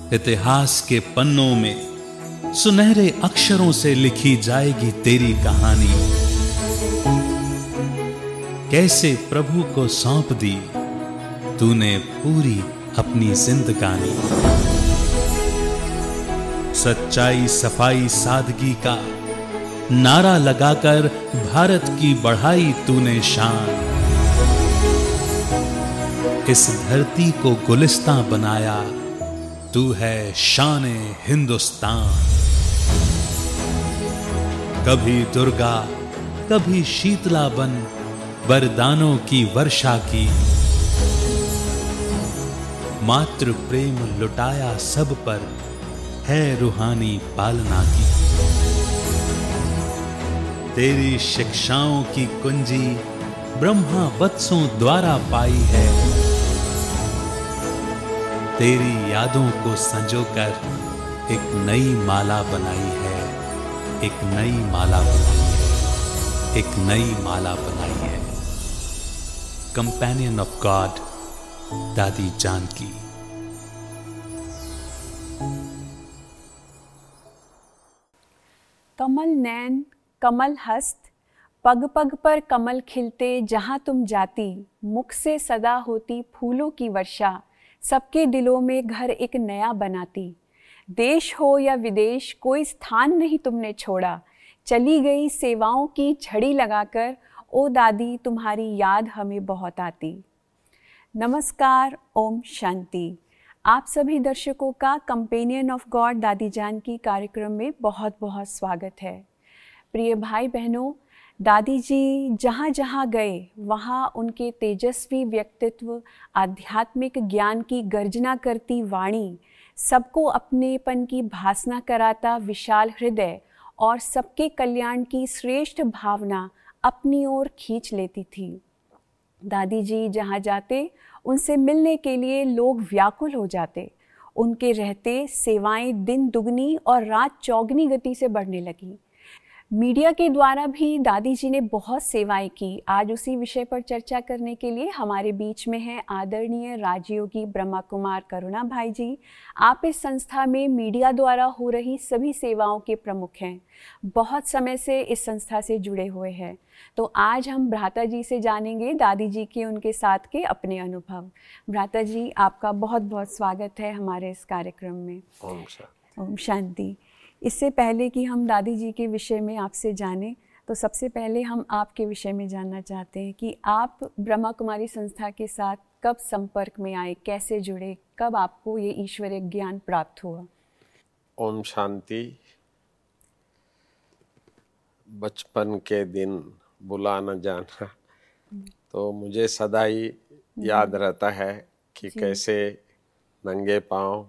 इतिहास के पन्नों में सुनहरे अक्षरों से लिखी जाएगी तेरी कहानी। कैसे प्रभु को सौंप दी तूने पूरी अपनी जिंदगानी। सच्चाई, सफाई, सादगी का नारा लगाकर भारत की बढ़ाई तूने शान। इस धरती को गुलिस्तां बनाया तू है शान-ए हिंदुस्तान। कभी दुर्गा कभी शीतला बन वरदानों की वर्षा की। मातृ प्रेम लुटाया सब पर है रूहानी पालना की। तेरी शिक्षाओं की कुंजी ब्रह्मा वत्सों द्वारा पाई है। तेरी यादों को संजोकर एक नई माला बनाई है, एक नई माला बनाई है, एक नई माला बनाई है। कंपेनियन ऑफ गॉड दादी जानकी। कमल नैन कमल हस्त, पग पग पर कमल खिलते जहां तुम जाती। मुख से सदा होती फूलों की वर्षा, सबके दिलों में घर एक नया बनाती। देश हो या विदेश कोई स्थान नहीं तुमने छोड़ा। चली गई सेवाओं की झड़ी लगाकर, ओ दादी तुम्हारी याद हमें बहुत आती। नमस्कार, ओम शांति। आप सभी दर्शकों का कंपेनियन ऑफ गॉड दादी जानकी कार्यक्रम में बहुत बहुत स्वागत है। प्रिय भाई बहनों, दादी जी जहाँ जहाँ गए वहाँ उनके तेजस्वी व्यक्तित्व, आध्यात्मिक ज्ञान की गर्जना करती वाणी, सबको अपनेपन की भासना कराता विशाल हृदय और सबके कल्याण की श्रेष्ठ भावना अपनी ओर खींच लेती थी। दादी जी जहाँ जाते उनसे मिलने के लिए लोग व्याकुल हो जाते। उनके रहते सेवाएं दिन दुगनी और रात चौगनी गति से बढ़ने लगी। मीडिया के द्वारा भी दादी जी ने बहुत सेवाएं की। आज उसी विषय पर चर्चा करने के लिए हमारे बीच में हैं आदरणीय राजयोगी ब्रह्मा कुमार करुणा भाई जी। आप इस संस्था में मीडिया द्वारा हो रही सभी सेवाओं के प्रमुख हैं। बहुत समय से इस संस्था से जुड़े हुए हैं। तो आज हम भ्राता जी से जानेंगे दादी जी के उनके साथ के अपने अनुभव। भ्राता जी, आपका बहुत बहुत स्वागत है हमारे इस कार्यक्रम में। ओम शांति। इससे पहले कि हम दादी जी के विषय में आपसे जानें, तो सबसे पहले हम आपके विषय में जानना चाहते हैं कि आप ब्रह्मा कुमारी संस्था के साथ कब संपर्क में आए, कैसे जुड़े, कब आपको ये ईश्वरीय ज्ञान प्राप्त हुआ। ओम शांति। बचपन के दिन बुला न जाना, तो मुझे सदा ही याद रहता है कि कैसे नंगे पांव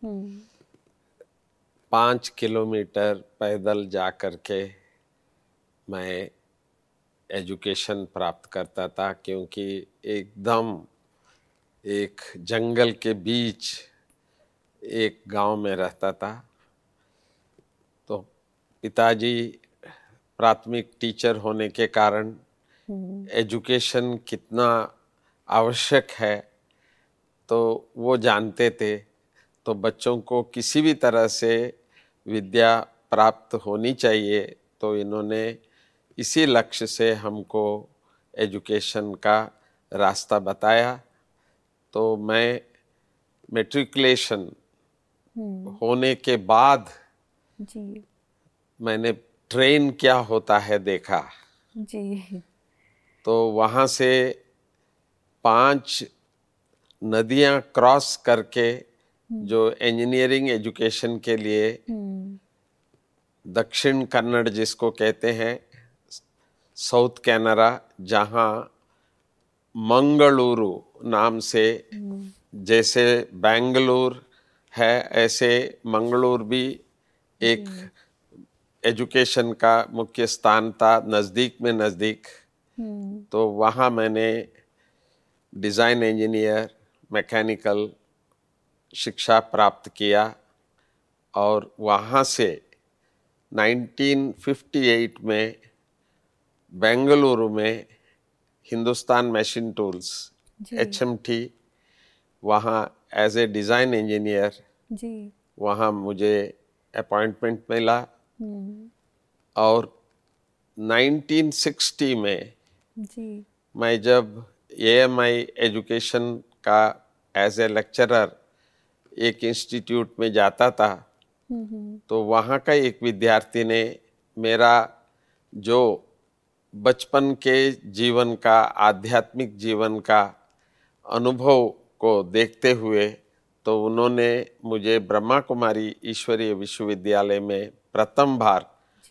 5 किलोमीटर पैदल जा कर के मैं एजुकेशन प्राप्त करता था, क्योंकि एकदम एक जंगल के बीच एक गांव में रहता था। तो पिताजी प्राथमिक टीचर होने के कारण एजुकेशन कितना आवश्यक है तो वो जानते थे। तो बच्चों को किसी भी तरह से विद्या प्राप्त होनी चाहिए, तो इन्होंने इसी लक्ष्य से हमको एजुकेशन का रास्ता बताया। तो मैं मैट्रिकुलेशन होने के बाद जी मैंने ट्रेन क्या होता है देखा। जी। तो वहाँ से 5 नदियाँ क्रॉस करके जो इंजीनियरिंग एजुकेशन के लिए दक्षिण कन्नड़ जिसको कहते हैं, साउथ कैनरा, जहाँ मंगलुरु नाम से, जैसे बेंगलुरु है ऐसे मंगलुरु भी एक एजुकेशन का मुख्य स्थान था, नज़दीक में नज़दीक। तो वहाँ मैंने डिज़ाइन इंजीनियर, मैकेनिकल शिक्षा प्राप्त किया। और वहाँ से 1958 में बेंगलुरु में हिंदुस्तान मशीन टूल्स HMT, वहाँ एज ए डिज़ाइन इंजीनियर जी। वहाँ मुझे अपॉइंटमेंट मिला हम्म। और 1960 में जी। मैं जब AMI एजुकेशन का एज ए लेक्चरर एक इंस्टीट्यूट में जाता था, तो वहाँ का एक विद्यार्थी ने मेरा जो बचपन के जीवन का, आध्यात्मिक जीवन का अनुभव को देखते हुए, तो उन्होंने मुझे ब्रह्मा कुमारी ईश्वरीय विश्वविद्यालय में प्रथम बार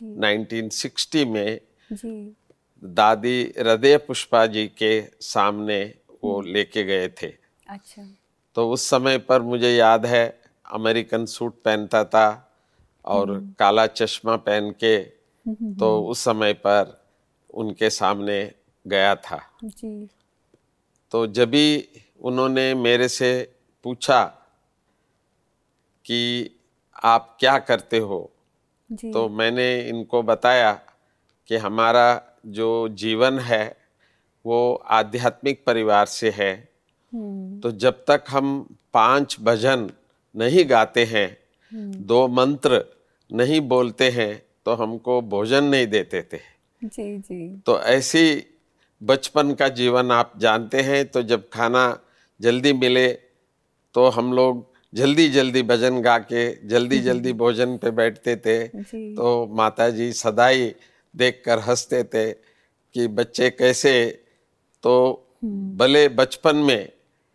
1960 में जी। दादी हृदय पुष्पा जी के सामने वो लेके गए थे। अच्छा। तो उस समय पर मुझे याद है अमेरिकन सूट पहनता था और काला चश्मा पहन के, तो उस समय पर उनके सामने गया था। जी। तो जब भी उन्होंने मेरे से पूछा कि आप क्या करते हो, जी। तो मैंने इनको बताया कि हमारा जो जीवन है वो आध्यात्मिक परिवार से है। तो जब तक हम 5 भजन नहीं गाते हैं, 2 मंत्र नहीं बोलते हैं, तो हमको भोजन नहीं देते थे। जी। जी। तो ऐसी बचपन का जीवन आप जानते हैं। तो जब खाना जल्दी मिले तो हम लोग जल्दी जल्दी भजन गा के जल्दी जल्दी भोजन पे बैठते थे। जी। तो माताजी सदा ही देखकर हंसते थे कि बच्चे कैसे, तो भले बचपन में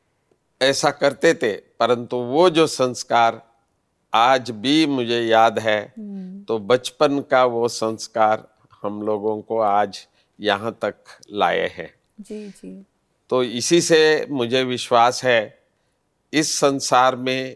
ऐसा करते थे, परंतु वो जो संस्कार आज भी मुझे याद है, तो बचपन का वो संस्कार हम लोगों को आज यहाँ तक लाए हैं। जी। जी। तो इसी से मुझे विश्वास है इस संसार में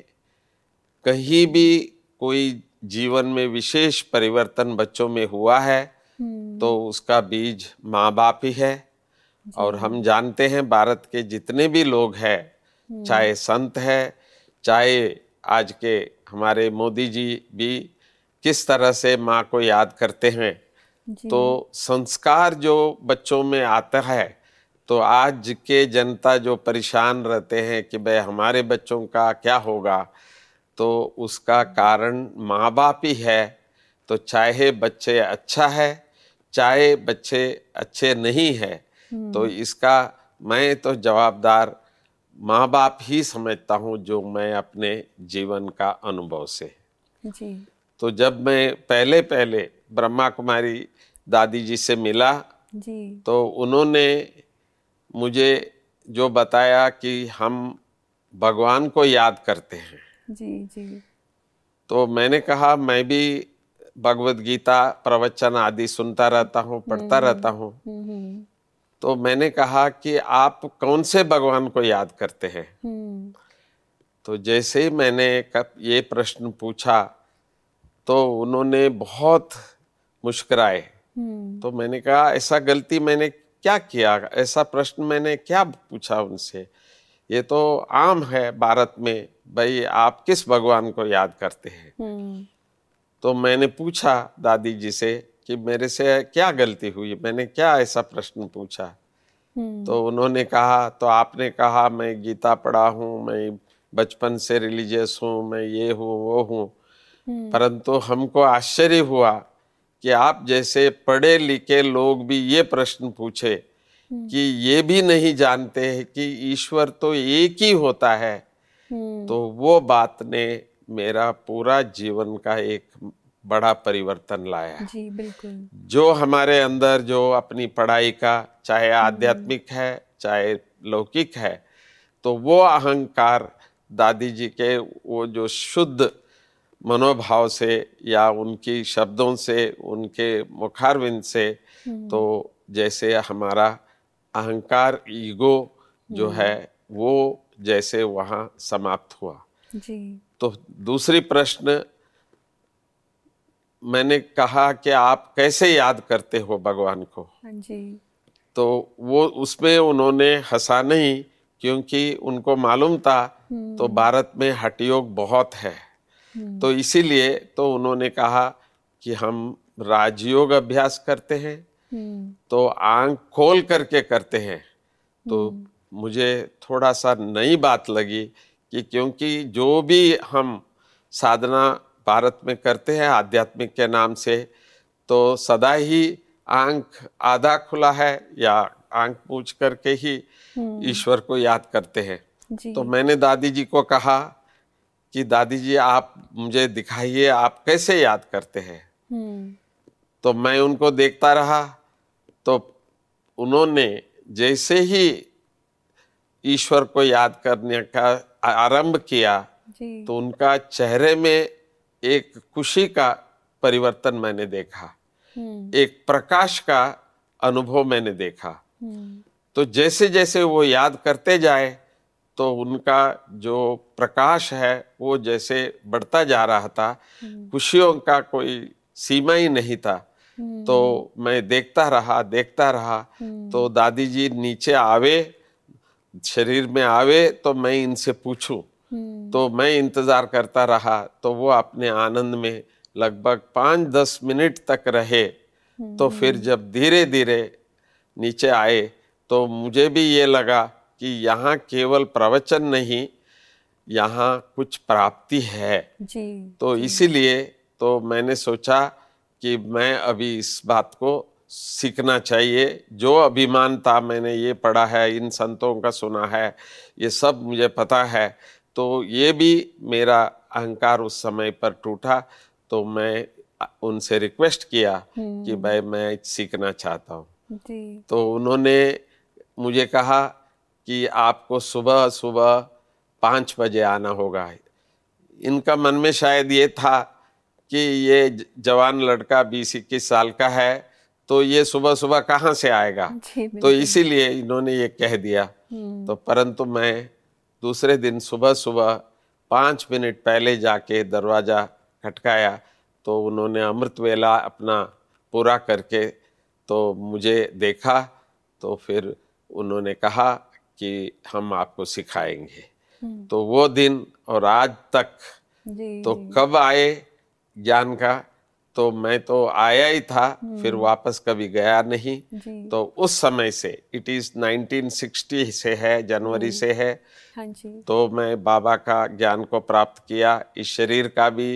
कहीं भी कोई जीवन में विशेष परिवर्तन बच्चों में हुआ है, तो उसका बीज माँ बाप ही है। और हम जानते हैं भारत के जितने भी लोग हैं, चाहे संत है, चाहे आज के हमारे मोदी जी भी किस तरह से माँ को याद करते हैं, तो संस्कार जो बच्चों में आता है, तो आज के जनता जो परेशान रहते हैं कि भाई हमारे बच्चों का क्या होगा, तो उसका कारण माँ बाप ही है। तो चाहे बच्चे अच्छा है, चाहे बच्चे अच्छे नहीं है, तो इसका मैं तो जवाबदार माँ बाप ही समझता हूँ, जो मैं अपने जीवन का अनुभव से। जी। तो जब मैं पहले पहले ब्रह्मा कुमारी दादी जी से मिला, जी। तो उन्होंने मुझे जो बताया कि हम भगवान को याद करते हैं। जी। जी। तो मैंने कहा मैं भी भगवत गीता प्रवचन आदि सुनता रहता हूँ, पढ़ता रहता हूँ। तो मैंने कहा कि आप कौन से भगवान को याद करते हैं? तो जैसे ही मैंने ये प्रश्न पूछा, तो उन्होंने बहुत मुस्कुराए। तो मैंने कहा ऐसा गलती मैंने क्या किया, ऐसा प्रश्न मैंने क्या पूछा उनसे, ये तो आम है भारत में, भाई आप किस भगवान को याद करते हैं? तो मैंने पूछा दादी जी से कि मेरे से क्या गलती हुई, मैंने क्या ऐसा प्रश्न पूछा? तो उन्होंने कहा, तो आपने कहा मैं गीता पढ़ा हूँ, मैं बचपन से रिलीजियस हूँ, मैं ये हूँ वो हूँ, परंतु हमको आश्चर्य हुआ कि आप जैसे पढ़े लिखे लोग भी ये प्रश्न पूछे कि ये भी नहीं जानते हैं कि ईश्वर तो एक ही होता है। तो वो बात ने मेरा पूरा जीवन का एक बड़ा परिवर्तन लाया। जी बिल्कुल। जो हमारे अंदर जो अपनी पढ़ाई का, चाहे आध्यात्मिक है चाहे लौकिक है, तो वो अहंकार दादी जी के वो जो शुद्ध मनोभाव से या उनकी शब्दों से, उनके मुखारविंद से, तो जैसे हमारा अहंकार, ईगो जो है वो जैसे वहाँ समाप्त हुआ। जी। तो दूसरी प्रश्न मैंने कहा कि आप कैसे याद करते हो भगवान को? जी। तो वो उसमें उन्होंने हंसा नहीं, क्योंकि उनको मालूम था तो भारत में हठ योग बहुत है, तो इसीलिए तो उन्होंने कहा कि हम राजयोग अभ्यास करते हैं, तो आंख खोल करके करते हैं। तो मुझे थोड़ा सा नई बात लगी कि क्योंकि जो भी हम साधना भारत में करते हैं आध्यात्मिक के नाम से, तो सदा ही आंख आधा खुला है या आंख पूछ करके ही ईश्वर को याद करते हैं। तो मैंने दादी जी को कहा कि दादी जी आप मुझे दिखाइए आप कैसे याद करते हैं। तो मैं उनको देखता रहा, तो उन्होंने जैसे ही ईश्वर को याद करने का आरंभ किया तो उनका चेहरे में एक खुशी का परिवर्तन मैंने देखा, एक प्रकाश का अनुभव मैंने देखा। तो जैसे जैसे वो याद करते जाए तो उनका जो प्रकाश है वो जैसे बढ़ता जा रहा था, खुशियों का कोई सीमा ही नहीं था। तो मैं देखता रहा तो दादी जी नीचे आवे, शरीर में आवे तो मैं इनसे पूछूं। तो मैं इंतजार करता रहा, तो वो अपने आनंद में लगभग 5-10 मिनट तक रहे। तो फिर जब धीरे धीरे नीचे आए तो मुझे भी ये लगा कि यहाँ केवल प्रवचन नहीं, यहाँ कुछ प्राप्ति है। तो इसीलिए तो मैंने सोचा कि मैं अभी इस बात को सीखना चाहिए। जो अभिमान था, मैंने ये पढ़ा है, इन संतों का सुना है, ये सब मुझे पता है, तो ये भी मेरा अहंकार उस समय पर टूटा। तो मैं उनसे रिक्वेस्ट किया कि भाई मैं सीखना चाहता हूँ। तो उन्होंने मुझे कहा कि आपको सुबह सुबह 5 बजे आना होगा। इनका मन में शायद ये था कि ये जवान लड़का 20-21 साल का है, तो ये सुबह सुबह कहाँ से आएगा, तो इसीलिए इन्होंने ये कह दिया। तो परंतु मैं दूसरे दिन सुबह सुबह 5 मिनट पहले जाके दरवाजा खटकाया, तो उन्होंने अमृत वेला अपना पूरा करके तो मुझे देखा। तो फिर उन्होंने कहा कि हम आपको सिखाएंगे। तो वो दिन और आज तक तो कब आए ज्ञान का, तो मैं तो आया ही था, फिर वापस कभी गया नहीं। तो उस समय से इट इज 1960 से है, जनवरी से है। तो मैं बाबा का ज्ञान को प्राप्त किया। इस शरीर का भी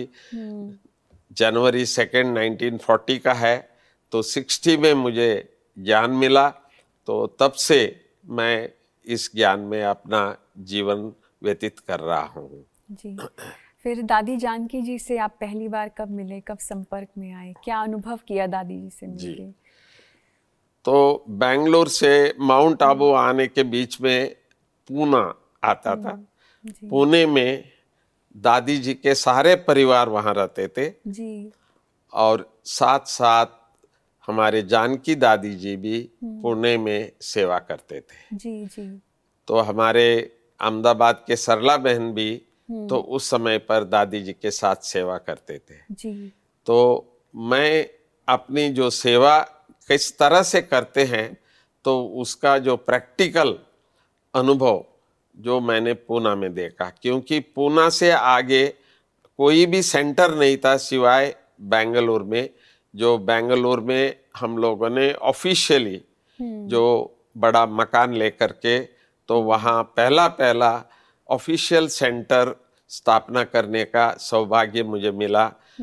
जनवरी 2 1940 का है। तो 60 में मुझे ज्ञान मिला। तो तब से मैं इस ज्ञान में अपना जीवन व्यतीत कर रहा हूँ। जी। फिर दादी जानकी जी से आप पहली बार कब मिले, कब संपर्क में आए, क्या अनुभव किया दादी जी से मिलके? तो बेंगलोर से माउंट आबू आने के बीच में पूना आता था। पुणे में दादी जी के सारे परिवार वहाँ रहते थे जी। और साथ साथ हमारे जानकी दादी जी भी पुणे में सेवा करते थे। जी जी। तो हमारे अहमदाबाद के सरला बहन भी तो उस समय पर दादी जी के साथ सेवा करते थे जी। तो मैं अपनी जो सेवा किस तरह से करते हैं तो उसका जो प्रैक्टिकल अनुभव जो मैंने पूना में देखा, क्योंकि पूना से आगे कोई भी सेंटर नहीं था सिवाय बेंगलुरु में। जो बेंगलुरु में हम लोगों ने ऑफिशियली जो बड़ा मकान लेकर के तो वहाँ पहला ऑफिशियल सेंटर स्थापना करने का सौभाग्य मुझे मिला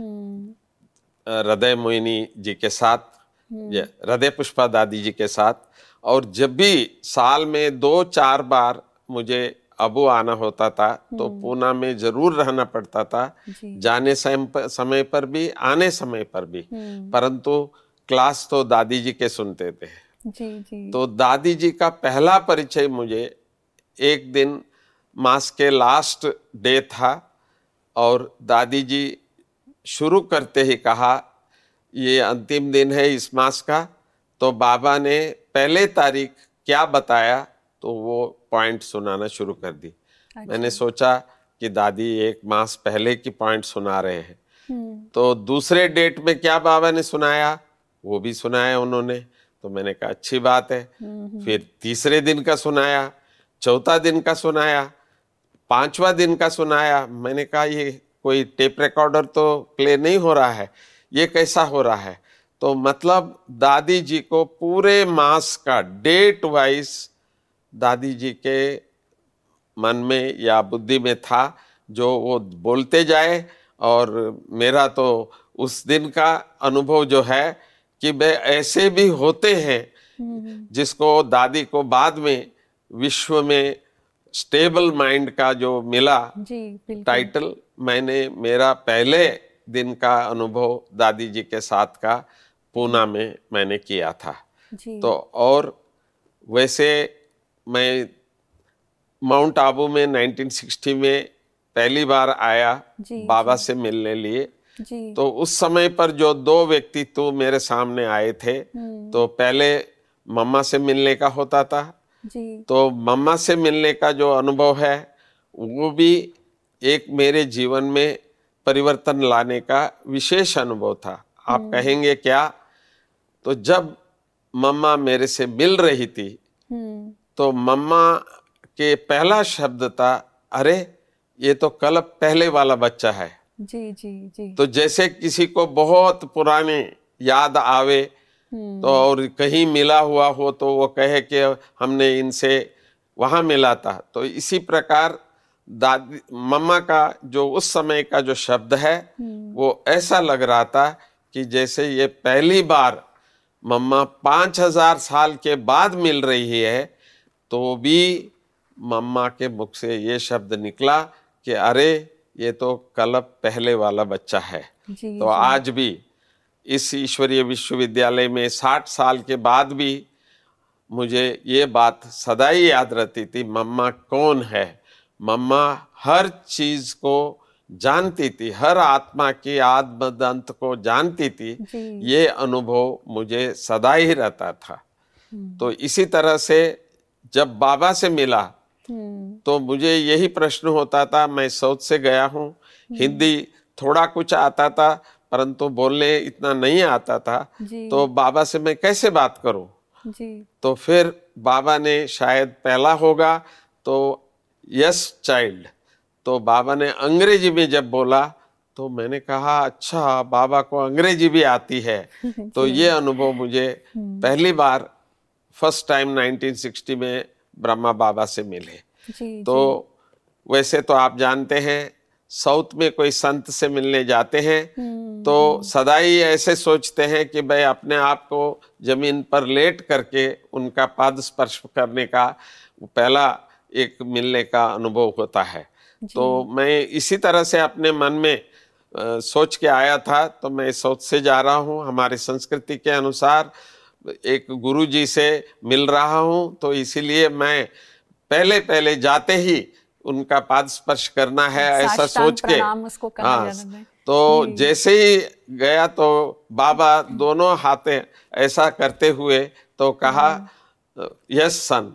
हृदय मोहिनी जी के साथ, हृदय पुष्पा दादी जी के साथ। और जब भी साल में 2-4 बार मुझे अबू आना होता था तो पूना में जरूर रहना पड़ता था, जाने समय पर भी आने समय पर भी। परंतु क्लास तो दादी जी के सुनते थे। जी। तो दादी जी का पहला परिचय मुझे एक दिन मास के लास्ट डे था और दादी जी शुरू करते ही कहा ये अंतिम दिन है इस मास का। तो बाबा ने पहले तारीख क्या बताया तो वो पॉइंट सुनाना शुरू कर दी। अच्छा। मैंने सोचा कि दादी एक मास पहले की पॉइंट सुना रहे हैं। तो दूसरे डेट में क्या बाबा ने सुनाया वो भी सुनाया उन्होंने। तो मैंने कहा अच्छी बात है। फिर तीसरे दिन का सुनाया, चौथा दिन का सुनाया, 5वां दिन का सुनाया। मैंने कहा ये कोई टेप रिकॉर्डर तो प्ले नहीं हो रहा है, ये कैसा हो रहा है। तो मतलब दादी जी को पूरे मास का डेट वाइज दादी जी के मन में या बुद्धि में था, जो वो बोलते जाए और मेरा तो उस दिन का अनुभव जो है कि वे ऐसे भी होते हैं जिसको दादी को बाद में विश्व में स्टेबल माइंड का जो मिला टाइटल, मैंने मेरा पहले दिन का अनुभव दादी जी के साथ का पूना में मैंने किया था। तो और वैसे मैं माउंट आबू में 1960 में पहली बार आया बाबा से मिलने लिए। तो उस समय पर जो दो व्यक्तित्व मेरे सामने आए थे, तो पहले मम्मा से मिलने का होता था। तो मम्मा से मिलने का जो अनुभव है वो भी एक मेरे जीवन में परिवर्तन लाने का विशेष अनुभव था। आप कहेंगे क्या? तो जब मम्मा मेरे से मिल रही थी तो मम्मा के पहला शब्द था, अरे ये तो कल पहले वाला बच्चा है। जी। तो जैसे किसी को बहुत पुरानी याद आवे तो और कहीं मिला हुआ हो तो वो कहे कि हमने इनसे वहां मिला था। तो इसी प्रकार दादी मम्मा का जो उस समय का जो शब्द है वो ऐसा लग रहा था कि जैसे ये पहली बार मम्मा 5000 साल के बाद मिल रही है। तो भी मम्मा के मुख से ये शब्द निकला कि अरे ये तो कल पहले वाला बच्चा है। तो आज भी इस ईश्वरीय विश्वविद्यालय में 60 साल के बाद भी मुझे ये बात सदा ही याद रहती थी, मम्मा कौन है। मम्मा हर चीज को जानती थी, हर आत्मा की आत्मदंत को जानती थी। ये अनुभव मुझे सदा ही रहता था। तो इसी तरह से जब बाबा से मिला तो मुझे यही प्रश्न होता था। मैं साउथ से गया हूँ, हिंदी थोड़ा कुछ आता था परंतु बोलने इतना नहीं आता था। तो बाबा से मैं कैसे बात करूं? तो फिर बाबा ने शायद पहला होगा तो यस चाइल्ड, तो बाबा ने अंग्रेजी में जब बोला तो मैंने कहा अच्छा बाबा को अंग्रेजी भी आती है। तो ये अनुभव मुझे पहली बार फर्स्ट टाइम 1960 में ब्रह्मा बाबा से मिले। तो वैसे तो आप जानते हैं साउथ में कोई संत से मिलने जाते हैं तो सदा ही ऐसे सोचते हैं कि भाई अपने आप को जमीन पर लेट करके उनका पाद स्पर्श करने का पहला एक मिलने का अनुभव होता है। तो मैं इसी तरह से अपने मन में सोच के आया था। तो मैं साउथ से जा रहा हूँ, हमारी संस्कृति के अनुसार एक गुरु जी से मिल रहा हूँ, तो इसीलिए मैं पहले जाते ही उनका पाद स्पर्श करना है ऐसा सोच के। हाँ, तो जैसे ही गया तो बाबा दोनों हाथे ऐसा करते हुए तो कहा यस सन,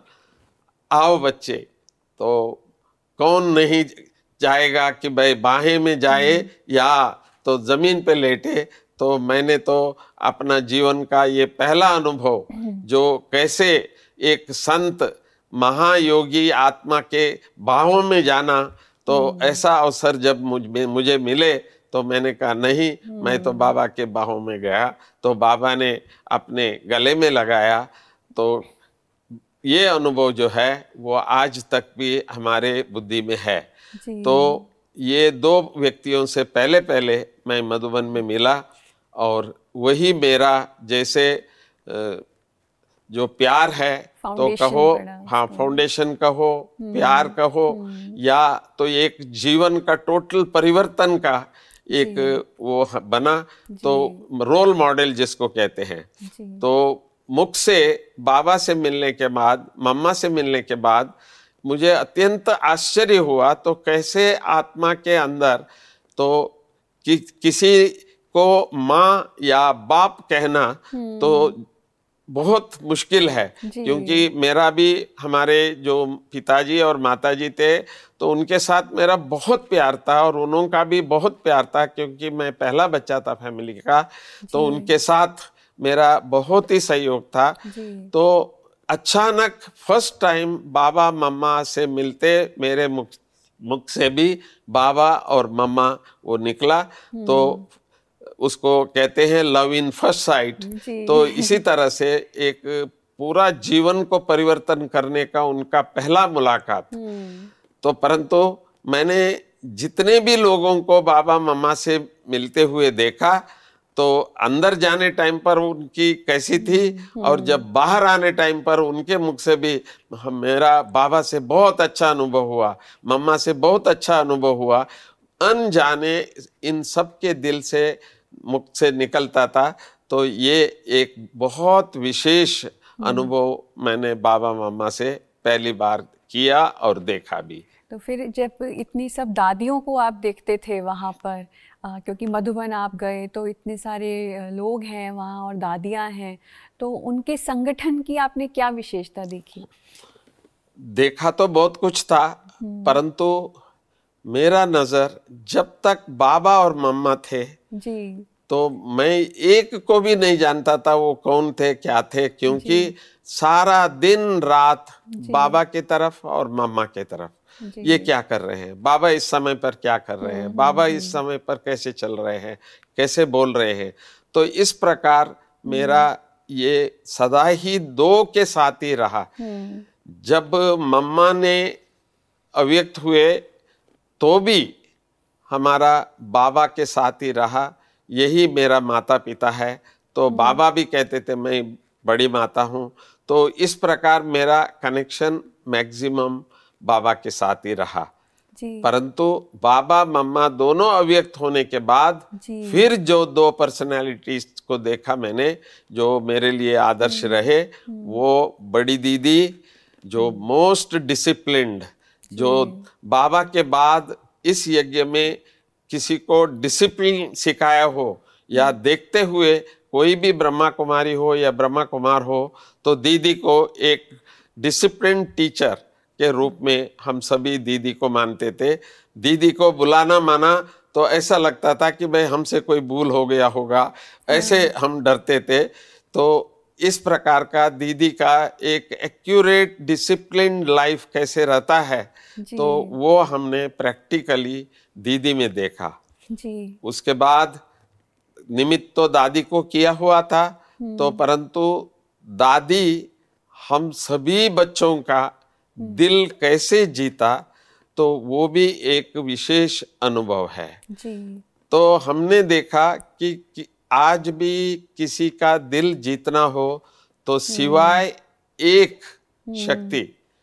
आओ बच्चे। तो कौन नहीं जाएगा कि भाई बाहें में जाए या तो जमीन पे लेटे। तो मैंने तो अपना जीवन का ये पहला अनुभव जो कैसे एक संत महायोगी आत्मा के बाहों में जाना, तो ऐसा अवसर जब मुझे मिले तो मैंने कहा नहीं, मैं तो बाबा के बाहों में गया। तो बाबा ने अपने गले में लगाया। तो ये अनुभव जो है वो आज तक भी हमारे बुद्धि में है। तो ये दो व्यक्तियों से पहले मैं मधुबन में मिला और वही मेरा जैसे जो प्यार है तो कहो, हाँ फाउंडेशन कहो, प्यार कहो, या तो एक जीवन का टोटल परिवर्तन का एक वो बना। तो रोल मॉडल जिसको कहते हैं। तो मुख से बाबा से मिलने के बाद, मम्मा से मिलने के बाद मुझे अत्यंत आश्चर्य हुआ। तो कैसे आत्मा के अंदर तो किसी को माँ या बाप कहना तो बहुत मुश्किल है, क्योंकि मेरा भी हमारे जो पिताजी और माताजी थे तो उनके साथ मेरा बहुत प्यार था और उनका भी बहुत प्यार था, क्योंकि मैं पहला बच्चा था फैमिली का। तो उनके साथ मेरा बहुत ही सहयोग था। तो अचानक फर्स्ट टाइम बाबा मम्मा से मिलते मेरे मुख से भी बाबा और मम्मा वो निकला। तो उसको कहते हैं लव इन फर्स्ट साइट। तो इसी तरह से एक पूरा जीवन को परिवर्तन करने का उनका पहला मुलाकात। तो परंतु मैंने जितने भी लोगों को बाबा मम्मा से मिलते हुए देखा, तो अंदर जाने टाइम पर उनकी कैसी थी और जब बाहर आने टाइम पर उनके मुख से भी मेरा बाबा से बहुत अच्छा अनुभव हुआ, मम्मा से बहुत अच्छा अनुभव हुआ, अनजाने इन सब के दिल से मुख से निकलता था। तो ये एक बहुत विशेष अनुभव मैंने बाबा मम्मा से पहली बार किया और देखा भी। तो फिर जब इतनी सब दादियों को आप देखते थे वहाँ पर, क्योंकि मधुबन आप गए तो इतने सारे लोग हैं वहाँ और दादियाँ हैं, तो उनके संगठन की आपने क्या विशेषता देखी? देखा तो बहुत कुछ था, परंतु मेरा नजर जब तक बाबा और मम्मा थे जी, तो मैं एक को भी नहीं जानता था वो कौन थे क्या थे, क्योंकि सारा दिन रात बाबा की तरफ और मम्मा की तरफ ये क्या कर रहे हैं, बाबा इस समय पर क्या कर रहे हैं, बाबा इस समय पर कैसे चल रहे हैं, कैसे बोल रहे हैं। तो इस प्रकार मेरा ये सदा ही दो के साथ ही रहा। जब मम्मा ने अव्यक्त हुए तो भी हमारा बाबा के साथ ही रहा, यही मेरा माता पिता है। तो बाबा भी कहते थे मैं बड़ी माता हूँ, तो इस प्रकार मेरा कनेक्शन मैक्सिमम बाबा के साथ ही रहा। परंतु बाबा मम्मा दोनों अव्यक्त होने के बाद फिर जो दो पर्सनालिटीज को देखा मैंने, जो मेरे लिए आदर्श रहे, वो बड़ी दीदी जो मोस्ट डिसिप्लिन्ड, जो बाबा के बाद इस यज्ञ में किसी को डिसिप्लिन सिखाया हो या देखते हुए कोई भी ब्रह्मा कुमारी हो या ब्रह्मा कुमार हो, तो दीदी को एक डिसिप्लिन टीचर के रूप में हम सभी दीदी को मानते थे। दीदी को बुलाना माना तो ऐसा लगता था कि भाई हमसे कोई भूल हो गया होगा, ऐसे हम डरते थे। तो इस प्रकार का दीदी का एक एक्यूरेट डिसिप्लिन लाइफ कैसे रहता है, तो वो हमने प्रैक्टिकली दीदी में देखा जी। उसके बाद निमित्त तो दादी को किया हुआ था, तो परंतु दादी हम सभी बच्चों का दिल कैसे जीता, तो वो भी एक विशेष अनुभव है जी। तो हमने देखा कि आज भी किसी का दिल जीतना हो तो सिवाय एक शक्ति,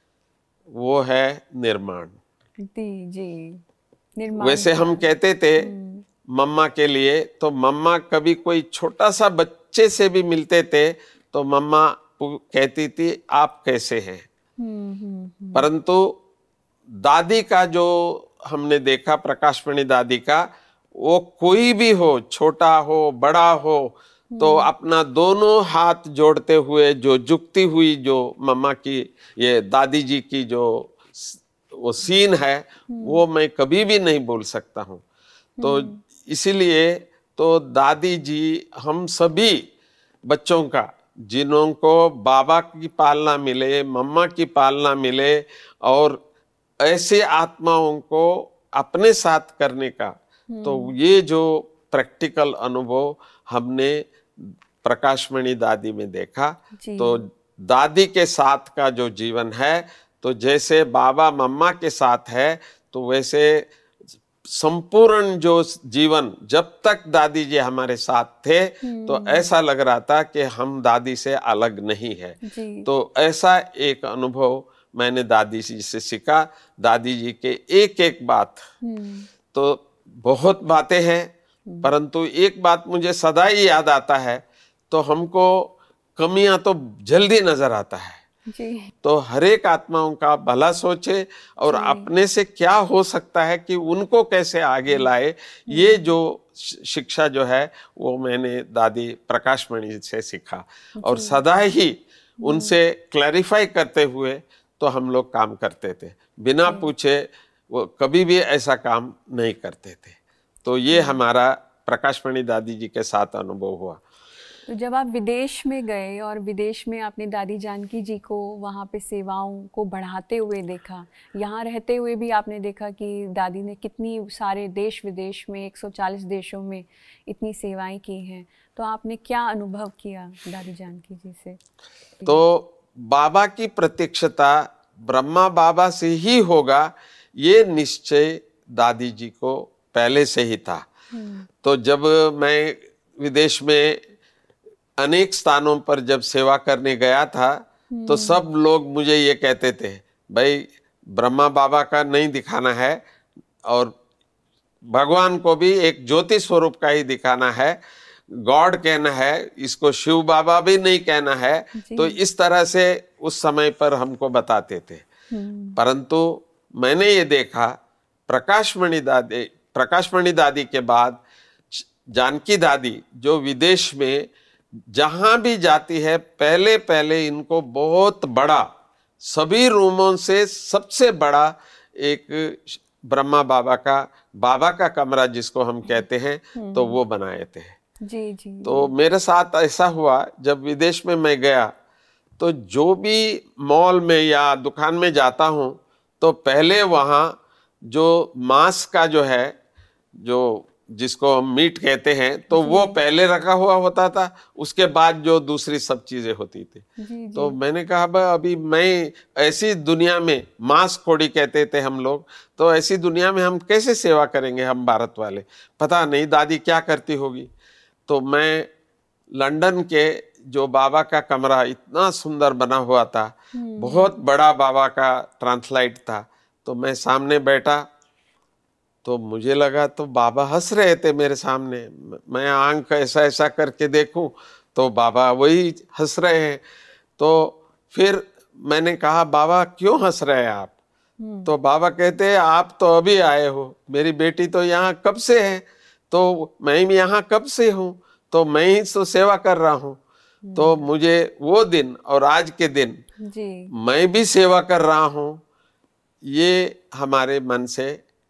वो है निर्माण जी। निर्माण वैसे हम कहते थे मम्मा के लिए, तो मम्मा कभी कोई छोटा सा बच्चे से भी मिलते थे तो मम्मा कहती थी आप कैसे हैं। परंतु दादी का जो हमने देखा, प्रकाशमणि दादी का, वो कोई भी हो, छोटा हो बड़ा हो, तो अपना दोनों हाथ जोड़ते हुए जो झुकती हुई जो मम्मा की, ये दादी जी की जो वो सीन है, वो मैं कभी भी नहीं भूल सकता हूँ। तो इसीलिए तो दादी जी हम सभी बच्चों का, जिन्हों को बाबा की पालना मिले, मम्मा की पालना मिले और ऐसे आत्माओं को अपने साथ करने का, तो ये जो प्रैक्टिकल अनुभव हमने प्रकाशमणि दादी में देखा। तो दादी के साथ का जो जीवन है, तो जैसे बाबा मम्मा के साथ है, तो वैसे संपूर्ण जो जीवन जब तक दादी जी हमारे साथ थे, तो ऐसा लग रहा था कि हम दादी से अलग नहीं है। तो ऐसा एक अनुभव मैंने दादी जी से सीखा। दादी जी के एक एक बात, तो बहुत बातें हैं, परंतु एक बात मुझे सदा ही याद आता है, तो हमको कमियां तो जल्दी नजर आता है जी। तो हर एक आत्माओं का भला सोचे और अपने से क्या हो सकता है कि उनको कैसे आगे लाए, ये जो शिक्षा जो है वो मैंने दादी प्रकाशमणि से सीखा और सदा ही उनसे क्लैरिफाई करते हुए तो हम लोग काम करते थे, बिना पूछे वो कभी भी ऐसा काम नहीं करते थे। तो ये हमारा प्रकाशमणि दादी जी के साथ अनुभव हुआ। तो जब आप विदेश में गए और विदेश में आपने दादी जानकी जी को वहाँ पे सेवाओं को बढ़ाते हुए देखा, यहाँ रहते हुए भी आपने देखा कि दादी ने कितनी सारे देश विदेश में 140 देशों में इतनी सेवाएं की हैं, तो आपने क्या अनुभव किया दादी जानकी जी से? तो बाबा की प्रत्यक्षता ब्रह्मा बाबा से ही होगा, ये निश्चय दादी जी को पहले से ही था। तो जब मैं विदेश में अनेक स्थानों पर जब सेवा करने गया था, तो सब लोग मुझे ये कहते थे, भाई ब्रह्मा बाबा का नहीं दिखाना है और भगवान को भी एक ज्योति स्वरूप का ही दिखाना है, गॉड कहना है, इसको शिव बाबा भी नहीं कहना है। तो इस तरह से उस समय पर हमको बताते थे। परंतु मैंने ये देखा प्रकाशमणि दादी के बाद जानकी दादी जो विदेश में जहां भी जाती है, पहले पहले इनको बहुत बड़ा, सभी रूमों से सबसे बड़ा एक ब्रह्मा बाबा का कमरा जिसको हम कहते हैं, तो वो बनाए थे। जी जी। तो मेरे साथ ऐसा हुआ, जब विदेश में मैं गया तो जो भी मॉल में या दुकान में जाता हूं, तो पहले वहां जो मांस का जो है, जो जिसको हम मीट कहते हैं, तो वो पहले रखा हुआ होता था, उसके बाद जो दूसरी सब चीजें होती थी। जी। तो मैंने कहा भाई अभी मैं ऐसी दुनिया में, मांस खोड़ी कहते थे हम लोग, तो ऐसी दुनिया में हम कैसे सेवा करेंगे हम भारत वाले, पता नहीं दादी क्या करती होगी। तो मैं लंदन के जो बाबा का कमरा इतना सुंदर बना हुआ था, बहुत बड़ा बाबा का ट्रांसलाइट था, तो मैं सामने बैठा, तो मुझे लगा तो बाबा हंस रहे थे मेरे सामने। मैं आंख ऐसा ऐसा करके देखूं तो बाबा वही हंस रहे हैं। तो फिर मैंने कहा बाबा क्यों हंस रहे हैं आप? तो बाबा कहते हैं आप तो अभी आए हो, मेरी बेटी तो यहाँ कब से है, तो मैं भी यहाँ कब से हूँ, तो मैं ही तो सेवा कर रहा हूँ। तो मुझे वो दिन और आज के दिन जी। मैं भी सेवा कर रहा हूँ, ये हमारे मन से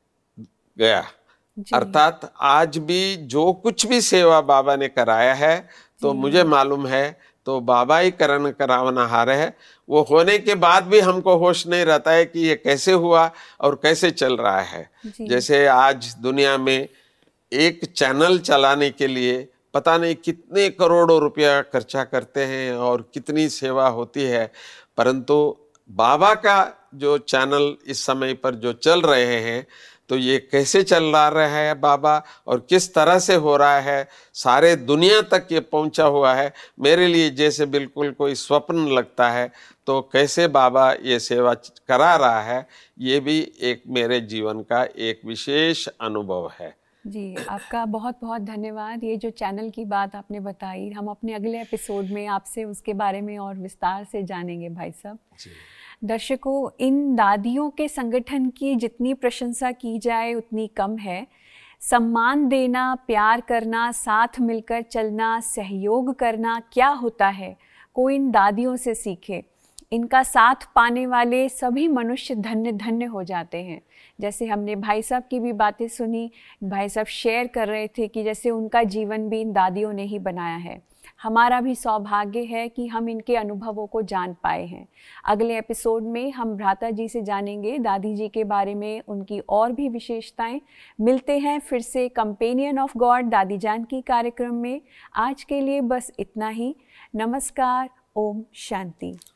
गया। अर्थात आज भी जो कुछ भी सेवा बाबा ने कराया है, तो मुझे मालूम है तो बाबा ही करावनहार है। वो होने के बाद भी हमको होश नहीं रहता है कि ये कैसे हुआ और कैसे चल रहा है। जैसे आज दुनिया में एक चैनल चलाने के लिए पता नहीं कितने करोड़ों रुपया खर्चा करते हैं और कितनी सेवा होती है, परंतु बाबा का जो चैनल इस समय पर जो चल रहे हैं, तो ये कैसे चल रहा है बाबा और किस तरह से हो रहा है, सारे दुनिया तक ये पहुंचा हुआ है। मेरे लिए जैसे बिल्कुल कोई स्वप्न लगता है, तो कैसे बाबा ये सेवा करा रहा है, ये भी एक मेरे जीवन का एक विशेष अनुभव है। जी, आपका बहुत बहुत धन्यवाद। ये जो चैनल की बात आपने बताई, हम अपने अगले एपिसोड में आपसे उसके बारे में और विस्तार से जानेंगे भाई साहब। दर्शकों, इन दादियों के संगठन की जितनी प्रशंसा की जाए उतनी कम है। सम्मान देना, प्यार करना, साथ मिलकर चलना, सहयोग करना क्या होता है, कोई इन दादियों से सीखे। इनका साथ पाने वाले सभी मनुष्य धन्य धन्य हो जाते हैं। जैसे हमने भाई साहब की भी बातें सुनी, भाई साहब शेयर कर रहे थे कि जैसे उनका जीवन भी इन दादियों ने ही बनाया है। हमारा भी सौभाग्य है कि हम इनके अनुभवों को जान पाए हैं। अगले एपिसोड में हम भ्राता जी से जानेंगे दादी जी के बारे में, उनकी और भी विशेषताएं। मिलते हैं फिर से कंपेनियन ऑफ गॉड दादी जानकी कार्यक्रम में। आज के लिए बस इतना ही। नमस्कार। ओम शांति।